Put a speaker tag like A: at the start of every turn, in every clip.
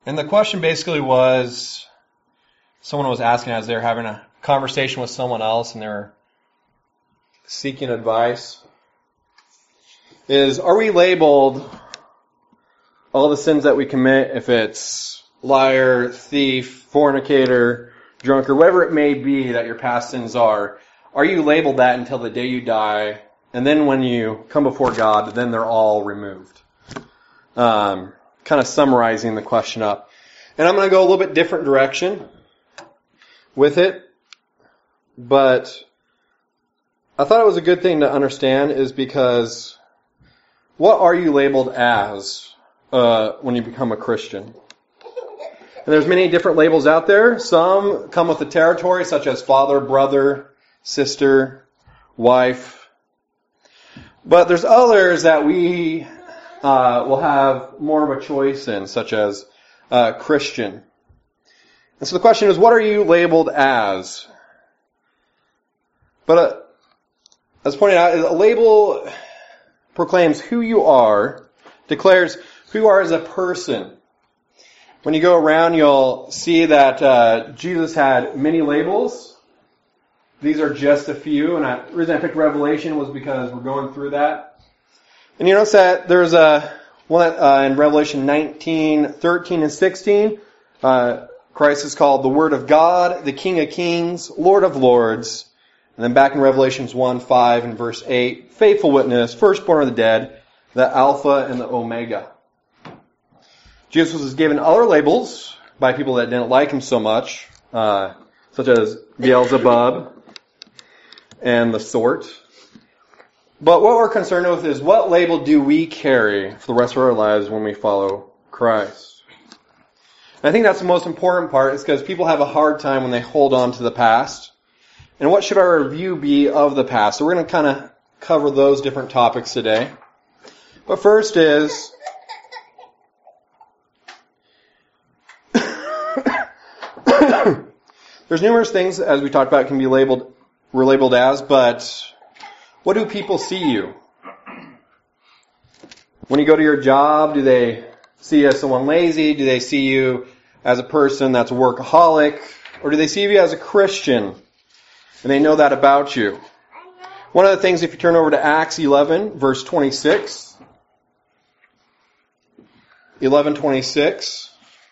A: And the question basically was, someone was asking as they were having a conversation with someone else and they were seeking advice, is, are we labeled all the sins that we commit, if it's liar, thief, fornicator, drunkard, whatever it may be that your past sins are you labeled that until the day you die, and then when you come before God, then they're all removed? Kind of summarizing the question up. And I'm going to go a little bit different direction with it, but I thought it was a good thing to understand, is because what are you labeled as when you become a Christian? And there's many different labels out there. Some come with the territory, such as father, brother, sister, wife. But there's others that we will have more of a choice in, such as Christian. And so the question is, what are you labeled as? But as pointed out, a label proclaims who you are, declares who you are as a person. When you go around, you'll see that Jesus had many labels. These are just a few, and the reason I picked Revelation was because we're going through that. And you notice that there's one in Revelation 19, 13, and 16. Christ is called the Word of God, the King of Kings, Lord of Lords. And then back in Revelations 1, 5 and verse 8, faithful witness, firstborn of the dead, the Alpha and the Omega. Jesus was given other labels by people that didn't like him so much, such as Beelzebub and the sort. But what we're concerned with is, what label do we carry for the rest of our lives when we follow Christ? And I think that's the most important part, is because people have a hard time when they hold on to the past. And what should our review be of the past? So we're going to kind of cover those different topics today. But first is, there's numerous things, as we talked about, can be we're labeled as, but what do people see you? When you go to your job, do they see you as someone lazy? Do they see you as a person that's a workaholic? Or do they see you as a Christian? And they know that about you. One of the things, if you turn over to Acts 11, verse 26, 11:26,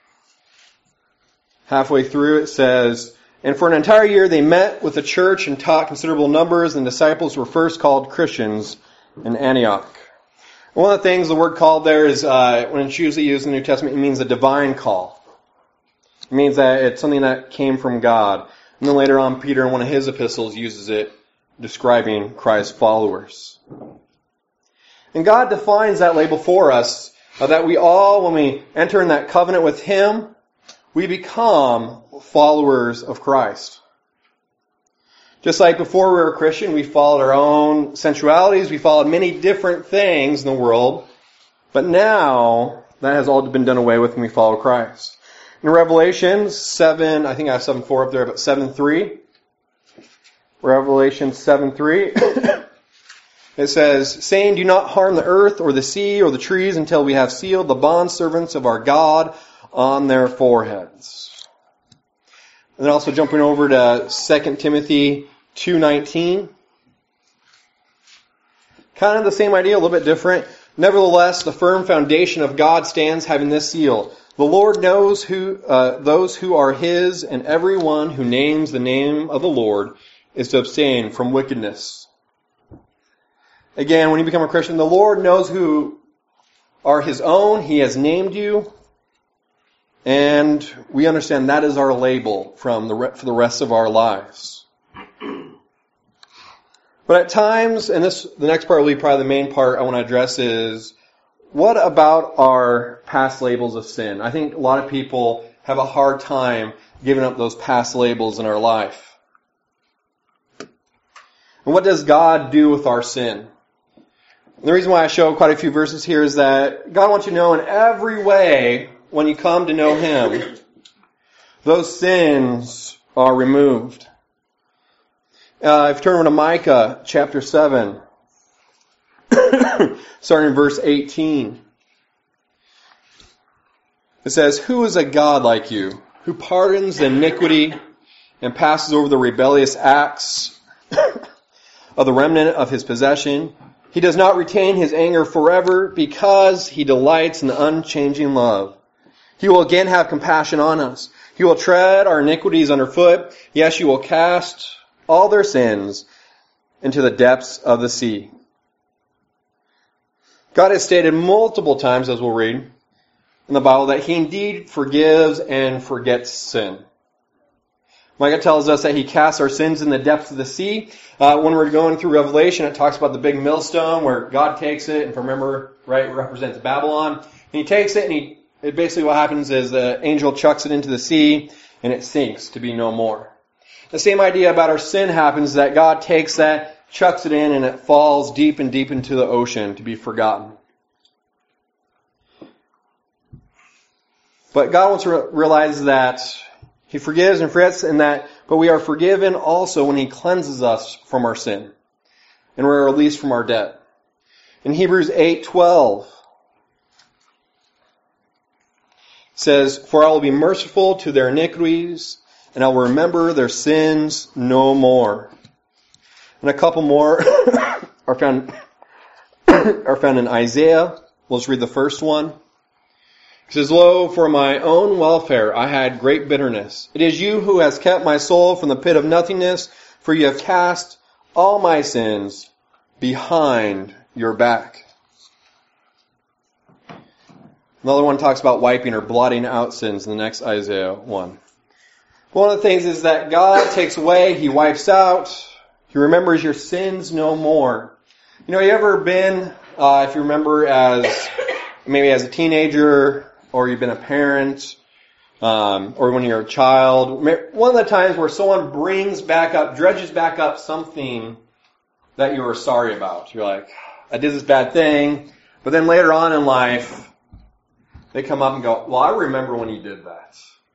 A: halfway through it says, and for an entire year they met with the church and taught considerable numbers, and disciples were first called Christians in Antioch. And one of the things the word called there is, when it's usually used in the New Testament, it means a divine call. It means that it's something that came from God. And then later on, Peter in one of his epistles uses it describing Christ's followers. And God defines that label for us, that we all, when we enter in that covenant with Him, we become followers of Christ. Just like before we were a Christian, we followed our own sensualities, we followed many different things in the world, but now that has all been done away with when we follow Christ. In Revelation 7, I think I have 7:4 up there, but 7:3. Revelation 7:3. It says, saying, do not harm the earth or the sea or the trees until we have sealed the bondservants of our God on their foreheads. And then also jumping over to 2 Timothy 2:19. Kind of the same idea, a little bit different. Nevertheless, the firm foundation of God stands, having this seal. The Lord knows those who are His, and everyone who names the name of the Lord is to abstain from wickedness. Again, when you become a Christian, the Lord knows who are His own. He has named you. And we understand that is our label for the rest of our lives. But at times, and the next part will be probably the main part I want to address, is what about our past labels of sin? I think a lot of people have a hard time giving up those past labels in our life. And what does God do with our sin? And the reason why I show quite a few verses here is that God wants you to know in every way, when you come to know Him, those sins are removed. If you turn over to Micah chapter 7, starting in verse 18. It says, "Who is a God like you, who pardons the iniquity and passes over the rebellious acts of the remnant of his possession? He does not retain his anger forever because he delights in the unchanging love. He will again have compassion on us. He will tread our iniquities underfoot. Yes, he will cast all their sins into the depths of the sea." God has stated multiple times, as we'll read in the Bible, that he indeed forgives and forgets sin. Micah tells us that he casts our sins in the depths of the sea. When we're going through Revelation, it talks about the big millstone where God takes it, and if I remember right, it represents Babylon. And he takes it, and it basically what happens is the angel chucks it into the sea, and it sinks to be no more. The same idea about our sin happens, that God takes that, chucks it in, and it falls deep and deep into the ocean to be forgotten. But God wants to realize that he forgives and forgets, but we are forgiven also when he cleanses us from our sin, and we're released from our debt. In Hebrews 8:12, it says, "For I will be merciful to their iniquities, and I will remember their sins no more." And a couple more are found in Isaiah. Let's read the first one. It says, "Lo, for my own welfare I had great bitterness. It is you who has kept my soul from the pit of nothingness, for you have cast all my sins behind your back." Another one talks about wiping or blotting out sins in the next Isaiah 1. One of the things is that God takes away, he wipes out, he remembers your sins no more. You know, you ever been, if you remember maybe as a teenager, or you've been a parent, or when you're a child, one of the times where someone dredges back up something that you were sorry about. You're like, I did this bad thing, but then later on in life, they come up and go, well, I remember when you did that.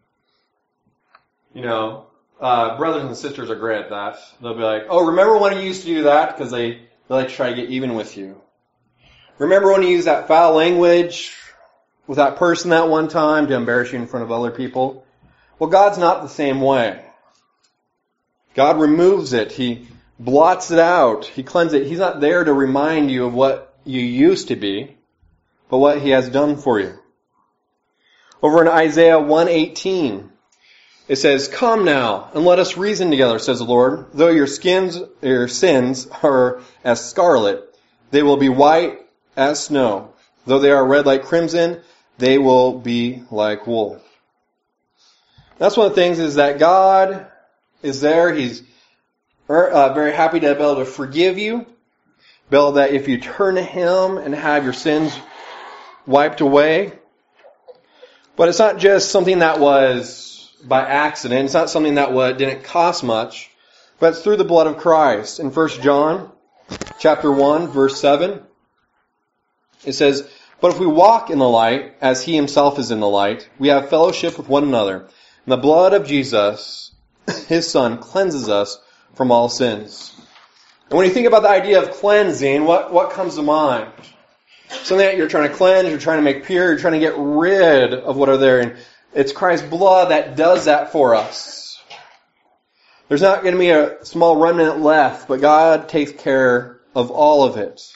A: You know, brothers and sisters are great at that. They'll be like, oh, remember when you used to do that? Because they like to try to get even with you. Remember when you used that foul language with that person that one time to embarrass you in front of other people? Well, God's not the same way. God removes it. He blots it out. He cleanses it. He's not there to remind you of what you used to be, but what he has done for you. Over in Isaiah 1:18, it says, "Come now, and let us reason together, says the Lord. Though your sins are as scarlet, they will be white as snow. Though they are red like crimson, they will be like wool." That's one of the things, is that God is there. He's very happy to be able to forgive you. Be able that if you turn to him and have your sins wiped away. But it's not just something that was by accident. It's not something that didn't cost much. But it's through the blood of Christ. In 1 John chapter 1, verse 7, it says, "But if we walk in the light, as he himself is in the light, we have fellowship with one another. And the blood of Jesus, his Son, cleanses us from all sins." And when you think about the idea of cleansing, what comes to mind? Something that you're trying to cleanse, you're trying to make pure, you're trying to get rid of what are there. And it's Christ's blood that does that for us. There's not going to be a small remnant left, but God takes care of all of it.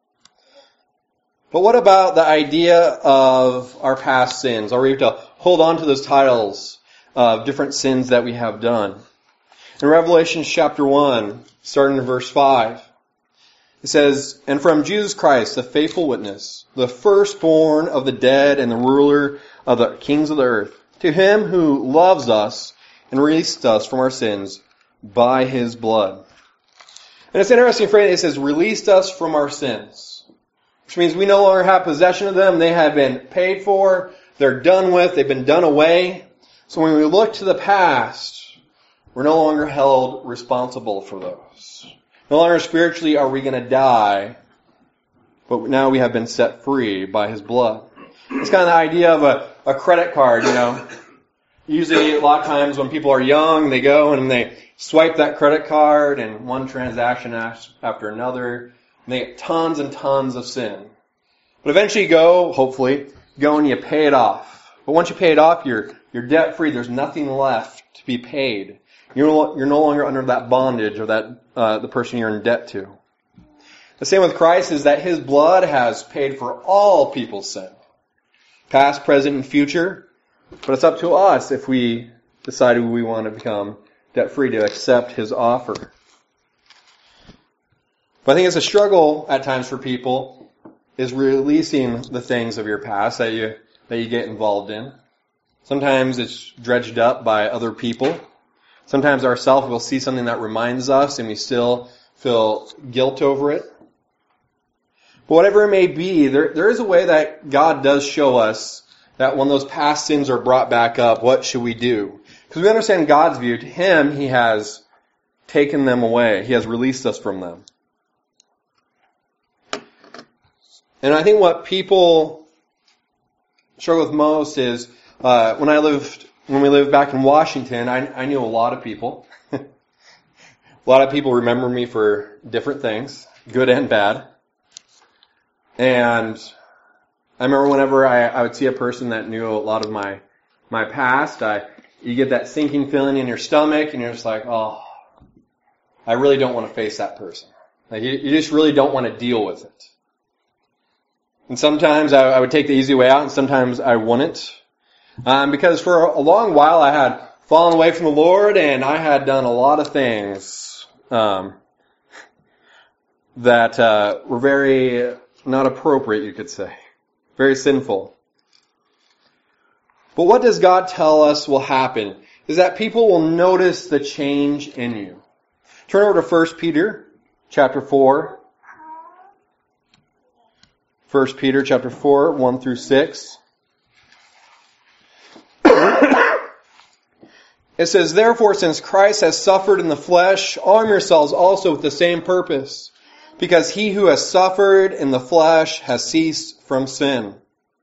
A: But what about the idea of our past sins? Are we able to hold on to those titles of different sins that we have done? In Revelation chapter 1, starting in verse 5, it says, "And from Jesus Christ, the faithful witness, the firstborn of the dead and the ruler of the kings of the earth, to him who loves us and released us from our sins by his blood." And it's an interesting phrase. It says, released us from our sins. Which means we no longer have possession of them. They have been paid for. They're done with. They've been done away. So when we look to the past, we're no longer held responsible for those. No longer spiritually are we going to die, but now we have been set free by his blood. It's kind of the idea of a credit card, you know. Usually a lot of times when people are young, they go and they swipe that credit card and one transaction after another. And they get tons and tons of sin. But eventually hopefully, go and you pay it off. But once you pay it off, you're debt free. There's nothing left to be paid. You're no longer under that bondage of that the person you're in debt to. The same with Christ is that His blood has paid for all people's sin, past, present, and future. But it's up to us if we decide we want to become debt free to accept His offer. But I think it's a struggle at times for people is releasing the things of your past that you get involved in. Sometimes it's dredged up by other people. Sometimes ourselves will see something that reminds us and we still feel guilt over it. But whatever it may be, there is a way that God does show us that when those past sins are brought back up, what should we do? Because we understand God's view. To Him, He has taken them away. He has released us from them. And I think what people struggle with most is when we lived back in Washington, I knew a lot of people. A lot of people remember me for different things, good and bad. And I remember whenever I would see a person that knew a lot of my past, you get that sinking feeling in your stomach, and you're just like, oh, I really don't want to face that person. Like you just really don't want to deal with it. And sometimes I would take the easy way out, and sometimes I wouldn't. Because for a long while I had fallen away from the Lord, and I had done a lot of things that were very not appropriate, you could say. Very sinful. But what does God tell us will happen? Is that people will notice the change in you. Turn over to 1 Peter chapter 4. 1 Peter chapter 4, 1 through 6. It says, "Therefore, since Christ has suffered in the flesh, arm yourselves also with the same purpose, because he who has suffered in the flesh has ceased from sin."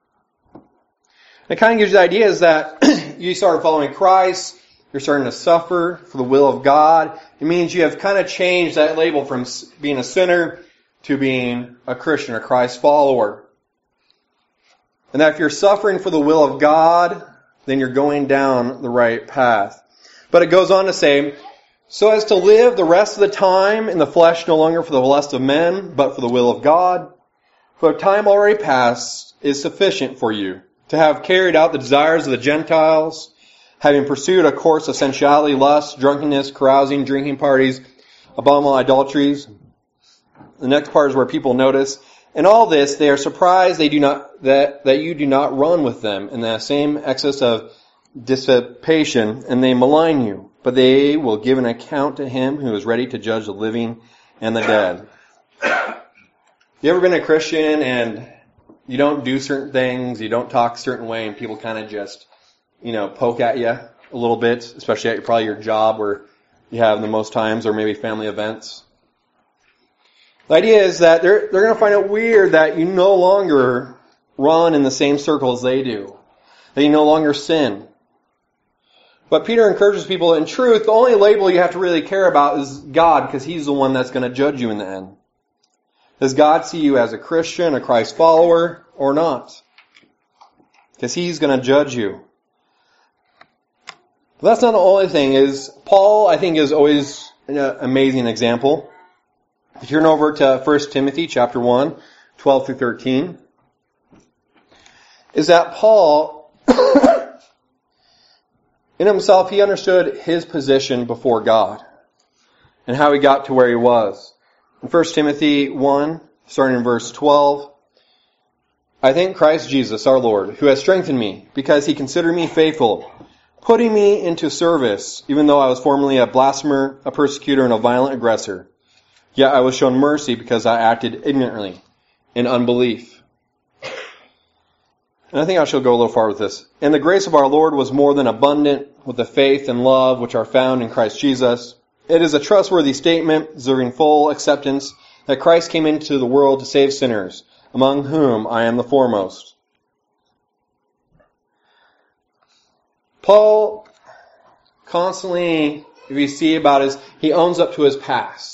A: It kind of gives you the idea is that you start following Christ, you're starting to suffer for the will of God. It means you have kind of changed that label from being a sinner to being a Christian, a Christ follower. And that if you're suffering for the will of God, then you're going down the right path. But it goes on to say, "So as to live the rest of the time in the flesh no longer for the lust of men, but for the will of God. For time already past is sufficient for you to have carried out the desires of the Gentiles, having pursued a course of sensuality, lust, drunkenness, carousing, drinking parties, abominable idolatries." The next part is where people notice, "In all this they are surprised that you do not run with them in the same excess of dissipation, and they malign you. But they will give an account to him who is ready to judge the living and the dead." You ever been a Christian and you don't do certain things, you don't talk a certain way, and people kind of just, poke at you a little bit, especially at probably your job where you have the most times, or maybe family events? The idea is that they're going to find it weird that you no longer run in the same circles they do, that you no longer sin. But Peter encourages people, in truth, the only label you have to really care about is God, because He's the one that's going to judge you in the end. Does God see you as a Christian, a Christ follower, or not? Because He's going to judge you. But that's not the only thing. Paul, I think, is always an amazing example. If you turn over to 1 Timothy chapter 1, 12 through 13, is that Paul, in himself, he understood his position before God and how he got to where he was. In 1 Timothy 1, starting in verse 12, "I thank Christ Jesus our Lord, who has strengthened me, because He considered me faithful, putting me into service, even though I was formerly a blasphemer, a persecutor, and a violent aggressor. Yet I was shown mercy because I acted ignorantly in unbelief." And I think I shall go a little far with this. "And the grace of our Lord was more than abundant with the faith and love which are found in Christ Jesus. It is a trustworthy statement, deserving full acceptance, that Christ came into the world to save sinners, among whom I am the foremost." Paul constantly, if you see about he owns up to his past.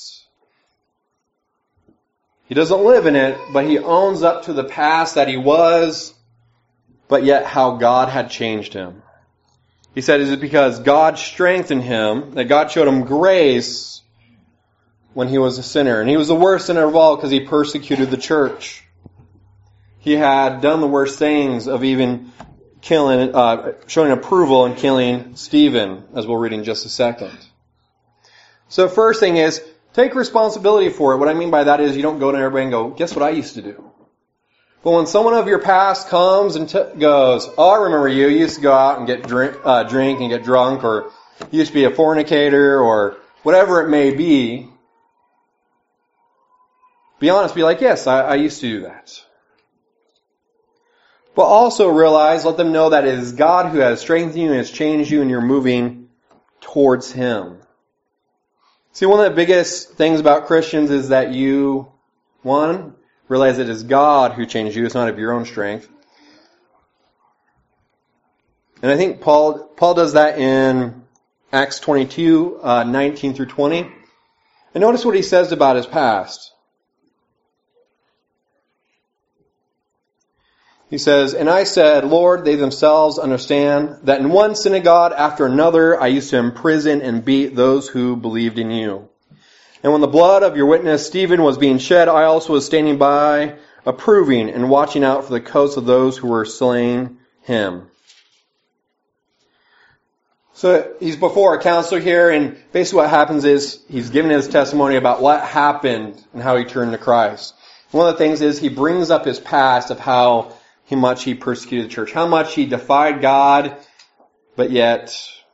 A: He doesn't live in it, but he owns up to the past that he was but yet how God had changed him. He said, is it because God strengthened him, that God showed him grace when he was a sinner? And he was the worst sinner of all because he persecuted the church. He had done the worst things of even showing approval in killing Stephen, as we'll read in just a second. So first thing is, take responsibility for it. What I mean by that is you don't go to everybody and go, guess what I used to do? But when someone of your past comes and goes, oh, I remember you used to go out and get drink and get drunk, or you used to be a fornicator, or whatever it may be honest, be like, yes, I used to do that. But also realize, let them know that it is God who has strengthened you and has changed you, and you're moving towards Him. See, one of the biggest things about Christians is that you, one, realize it is God who changed you. It's not of your own strength. And I think Paul does that in Acts 22, 19 through 20. And notice what he says about his past. He says, and I said, Lord, they themselves understand that in one synagogue after another I used to imprison and beat those who believed in you. And when the blood of your witness Stephen was being shed, I also was standing by, approving and watching out for the coats of those who were slaying him. So he's before a counselor here, and basically what happens is he's giving his testimony about what happened and how he turned to Christ. One of the things is he brings up his past of how much he persecuted the church, how much he defied God, but yet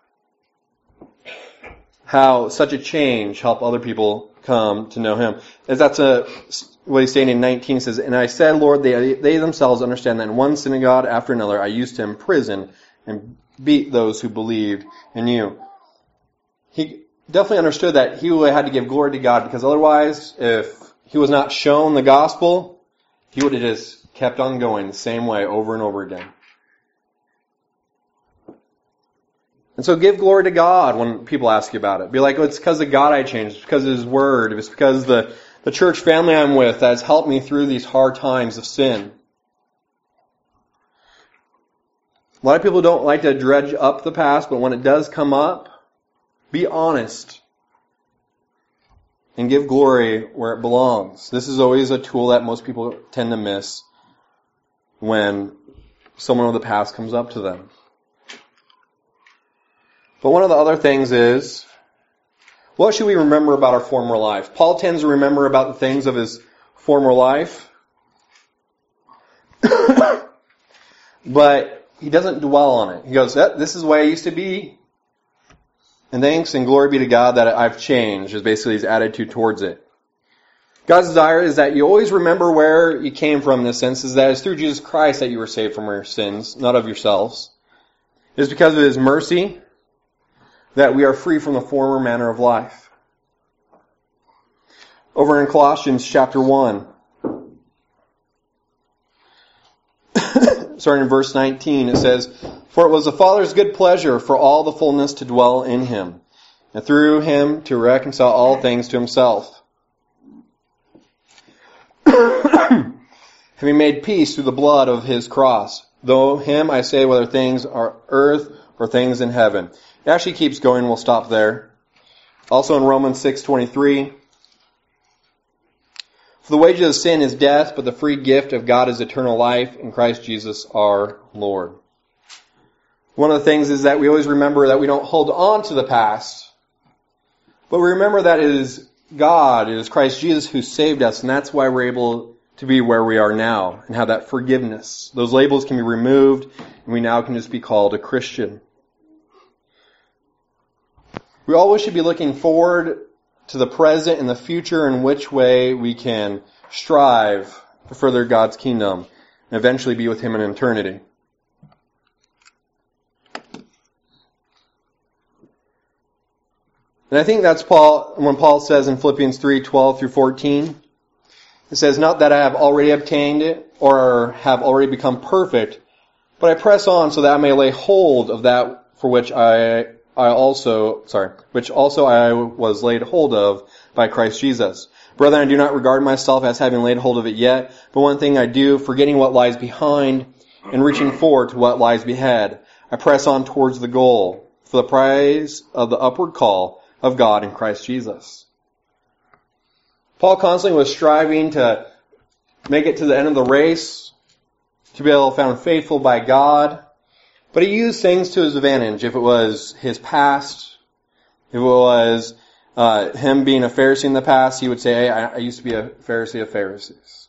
A: how such a change helped other people come to know him. As that's what he's saying in 19, says, and I said, Lord, they themselves understand that in one synagogue after another I used to imprison and beat those who believed in you. He definitely understood that he had to give glory to God, because otherwise, if he was not shown the gospel, he would have just kept on going the same way over and over again. And so give glory to God when people ask you about it. Be like, oh, it's because of God I changed. It's because of His Word. It's because the church family I'm with that has helped me through these hard times of sin. A lot of people don't like to dredge up the past, but when it does come up, be honest and give glory where it belongs. This is always a tool that most people tend to miss when someone of the past comes up to them. But one of the other things is, what should we remember about our former life? Paul tends to remember about the things of his former life, but he doesn't dwell on it. He goes, this is the way I used to be, and thanks and glory be to God that I've changed, is basically his attitude towards it. God's desire is that you always remember where you came from, in a sense, is that it's through Jesus Christ that you were saved from your sins, not of yourselves. It is because of His mercy that we are free from the former manner of life. Over in Colossians chapter 1, starting in verse 19, it says, for it was the Father's good pleasure for all the fullness to dwell in Him, and through Him to reconcile all things to Himself, having made peace through the blood of His cross. Though Him I say, whether things are earth or things in heaven. It actually keeps going. We'll stop there. Also in Romans 6:23, for the wages of sin is death, but the free gift of God is eternal life in Christ Jesus our Lord. One of the things is that we always remember that we don't hold on to the past, but we remember that it is God, it is Christ Jesus who saved us, and that's why we're able to be where we are now and have that forgiveness. Those labels can be removed, and we now can just be called a Christian. We always should be looking forward to the present and the future, in which way we can strive to further God's kingdom and eventually be with Him in eternity. And I think that's when Paul says in Philippians 3:12 through 14, it says, not that I have already obtained it or have already become perfect, but I press on so that I may lay hold of that for which I also was laid hold of by Christ Jesus. Brethren, I do not regard myself as having laid hold of it yet, but one thing I do, forgetting what lies behind and reaching forward to what lies ahead. I press on towards the goal for the prize of the upward call of God in Christ Jesus. Paul constantly was striving to make it to the end of the race, to be able to be found faithful by God, but he used things to his advantage. If it was his past, if it was him being a Pharisee in the past, he would say, hey, I used to be a Pharisee of Pharisees.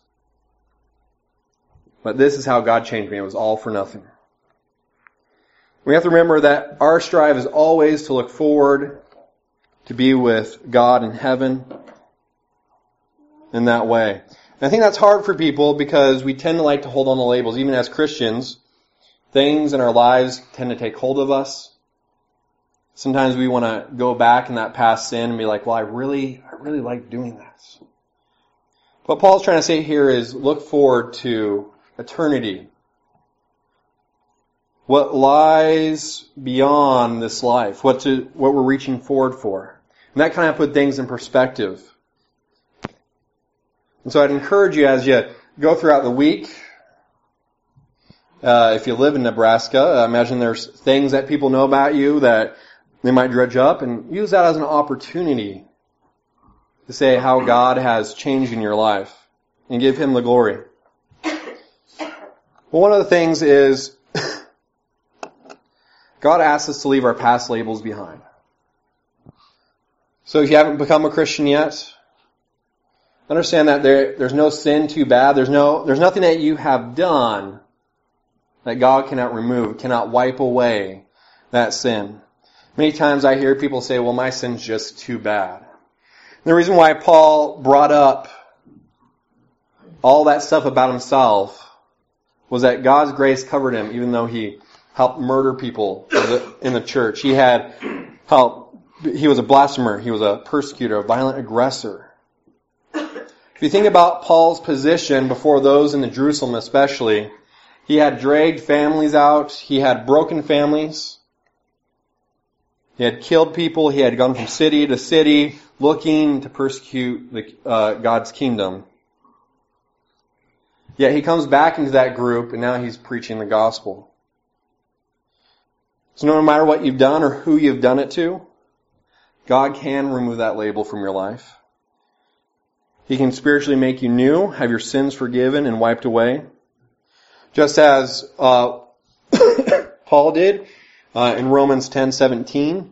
A: But this is how God changed me. It was all for nothing. We have to remember that our strive is always to look forward to be with God in heaven in that way. And I think that's hard for people because we tend to like to hold on to labels. Even as Christians, things in our lives tend to take hold of us. Sometimes we want to go back in that past sin and be like, well, I really like doing this. What Paul's trying to say here is look forward to eternity. What lies beyond this life, what we're reaching forward for. And that kind of put things in perspective. And so I'd encourage you as you go throughout the week, if you live in Nebraska, I imagine there's things that people know about you that they might dredge up, and use that as an opportunity to say how God has changed in your life and give Him the glory. Well, one of the things is God asks us to leave our past labels behind. So if you haven't become a Christian yet, understand that there's no sin too bad. There's nothing that you have done that God cannot remove, cannot wipe away that sin. Many times I hear people say, well, my sin's just too bad. And the reason why Paul brought up all that stuff about himself was that God's grace covered him, even though he helped murder people in the church. He was a blasphemer. He was a persecutor, a violent aggressor. If you think about Paul's position before those in the Jerusalem especially, he had dragged families out. He had broken families. He had killed people. He had gone from city to city looking to persecute God's kingdom. Yet he comes back into that group and now he's preaching the gospel. So no matter what you've done or who you've done it to, God can remove that label from your life. He can spiritually make you new, have your sins forgiven and wiped away. Just as Paul did in Romans 10:17.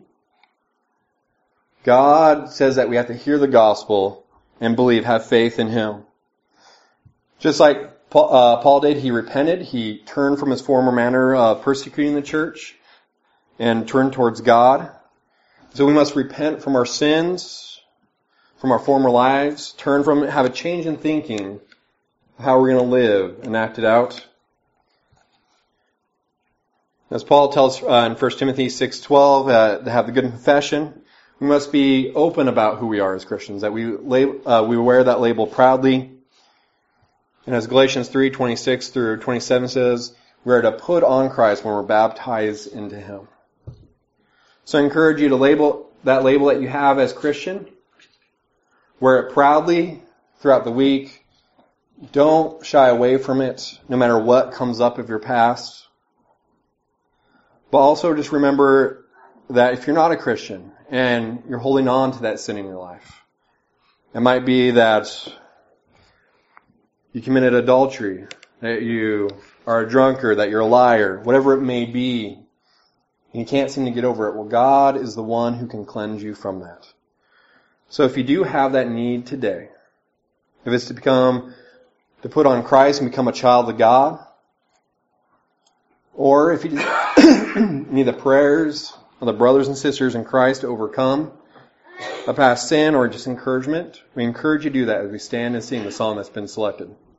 A: God says that we have to hear the gospel and believe, have faith in Him. Just like Paul did, he repented. He turned from his former manner of persecuting the church and turned towards God. So we must repent from our sins, from our former lives, turn from it, have a change in thinking of how we're going to live and act it out. As Paul tells in 1 Timothy 6:12, to have the good confession, we must be open about who we are as Christians, that we wear that label proudly. And as Galatians 3:26 through 27 says, we are to put on Christ when we're baptized into Him. So I encourage you to label that you have as Christian. Wear it proudly throughout the week. Don't shy away from it, no matter what comes up of your past. But also just remember that if you're not a Christian and you're holding on to that sin in your life, it might be that you committed adultery, that you are a drunkard, that you're a liar, whatever it may be, and you can't seem to get over it. Well, God is the one who can cleanse you from that. So if you do have that need today, if it's to put on Christ and become a child of God, or if you need the prayers of the brothers and sisters in Christ to overcome a past sin or just encouragement, we encourage you to do that as we stand and sing the song that's been selected.